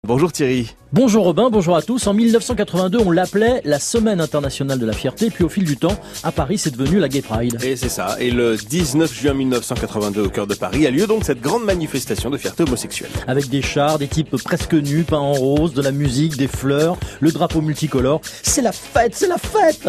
Bonjour Thierry. Bonjour Robin, bonjour à tous. En 1982, on l'appelait la Semaine internationale de la fierté, puis au fil du temps, à Paris, c'est devenu la Gay Pride. Et c'est ça. Et le 19 juin 1982, au cœur de Paris, a lieu donc cette grande manifestation de fierté homosexuelle. Avec des chars, des types presque nus, peints en rose, de la musique, des fleurs, le drapeau multicolore. C'est la fête, c'est la fête!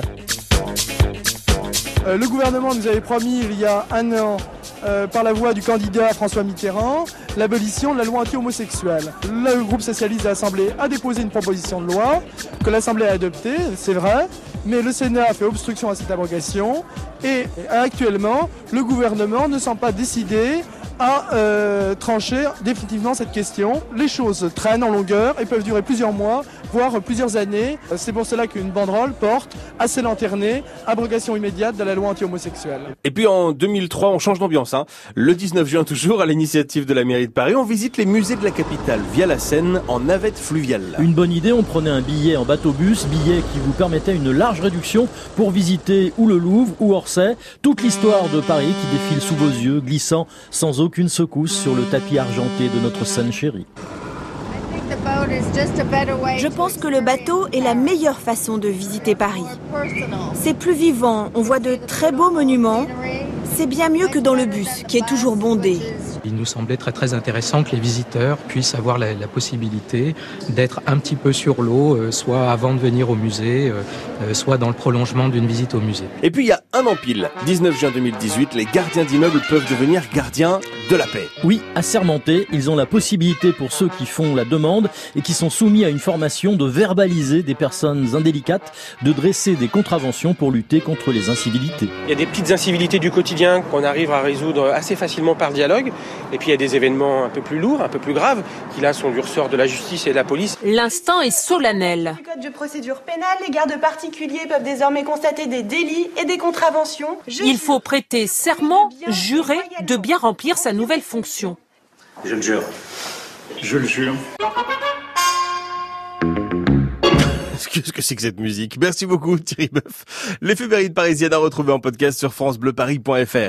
Le gouvernement nous avait promis il y a un an, par la voix du candidat François Mitterrand, l'abolition de la loi anti-homosexuelle. Le groupe socialiste de l'Assemblée a déposé une proposition de loi que l'Assemblée a adoptée, c'est vrai, mais le Sénat a fait obstruction à cette abrogation et actuellement, le gouvernement ne semble pas décidé à trancher définitivement cette question. Les choses traînent en longueur et peuvent durer plusieurs mois, voire plusieurs années. C'est pour cela qu'une banderole porte assez lanternée, abrogation immédiate de la loi anti-homosexuelle. Et puis en 2003, on change d'ambiance. Le 19 juin toujours, à l'initiative de la mairie de Paris, on visite les musées de la capitale via la Seine en navette fluviale. Une bonne idée, on prenait un billet en bateau-bus, billet qui vous permettait une large réduction pour visiter ou le Louvre ou Orsay. Toute l'histoire de Paris qui défile sous vos yeux, glissant sans aucune secousse sur le tapis argenté de notre Seine chérie. Je pense que le bateau est la meilleure façon de visiter Paris. C'est plus vivant, on voit de très beaux monuments. C'est bien mieux que dans le bus, qui est toujours bondé. Il nous semblait très intéressant que les visiteurs puissent avoir la possibilité d'être un petit peu sur l'eau, soit avant de venir au musée, soit dans le prolongement d'une visite au musée. Et puis il y a un an pile, 19 juin 2018, les gardiens d'immeubles peuvent devenir gardiens de la paix. Oui, assermentés, ils ont la possibilité pour ceux qui font la demande et qui sont soumis à une formation de verbaliser des personnes indélicates, de dresser des contraventions pour lutter contre les incivilités. Il y a des petites incivilités du quotidien qu'on arrive à résoudre assez facilement par dialogue. Et puis il y a des événements un peu plus lourds, un peu plus graves, qui là sont du ressort de la justice et de la police. L'instant est solennel. Du code de procédure pénale, les gardes particuliers peuvent désormais constater des délits et des contraventions. Il faut prêter serment, jurer de bien remplir sa nouvelle fonction. Je le jure. Je le jure. Qu'est-ce que c'est que cette musique? Merci beaucoup Thierry Boeuf. L'éphéméride parisienne à retrouver en podcast sur francebleuparis.fr.